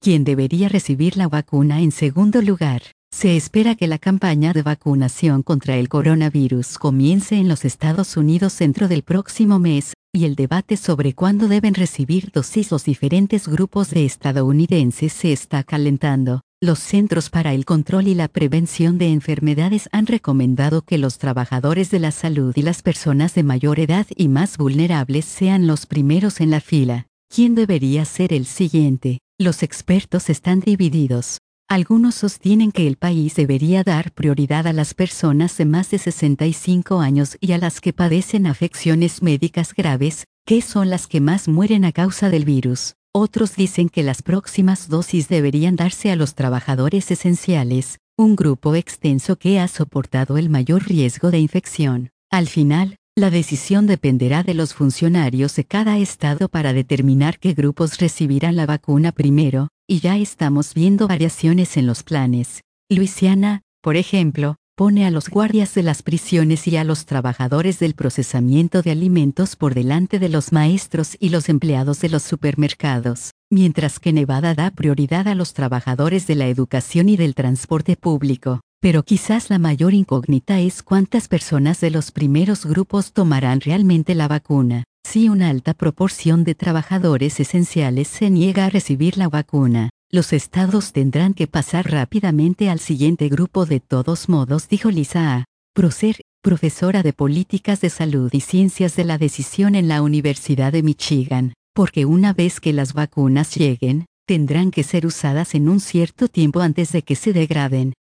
¿Quién debería recibir la vacuna en segundo lugar? Se espera que la campaña de vacunación contra el coronavirus comience en los Estados Unidos dentro del próximo mes, y el debate sobre cuándo deben recibir dosis los diferentes grupos de estadounidenses se está calentando. Los Centros para el Control y la Prevención de Enfermedades han recomendado que los trabajadores de la salud y las personas de mayor edad y más vulnerables sean los primeros en la fila. ¿Quién debería ser el siguiente? Los expertos están divididos. Algunos sostienen que el país debería dar prioridad a las personas de más de 65 años y a las que padecen afecciones médicas graves, que son las que más mueren a causa del virus. Otros dicen que las próximas dosis deberían darse a los trabajadores esenciales, un grupo extenso que ha soportado el mayor riesgo de infección. Al final, la decisión dependerá de los funcionarios de cada estado para determinar qué grupos recibirán la vacuna primero, y ya estamos viendo variaciones en los planes. Luisiana, por ejemplo, pone a los guardias de las prisiones y a los trabajadores del procesamiento de alimentos por delante de los maestros y los empleados de los supermercados, mientras que Nevada da prioridad a los trabajadores de la educación y del transporte público. Pero quizás la mayor incógnita es cuántas personas de los primeros grupos tomarán realmente la vacuna. Si una alta proporción de trabajadores esenciales se niega a recibir la vacuna, los estados tendrán que pasar rápidamente al siguiente grupo de todos modos, dijo Lisa A. Procer, profesora de Políticas de Salud y Ciencias de la Decisión en la Universidad de Michigan, porque una vez que las vacunas lleguen, tendrán que ser usadas en un cierto tiempo antes de que se degraden.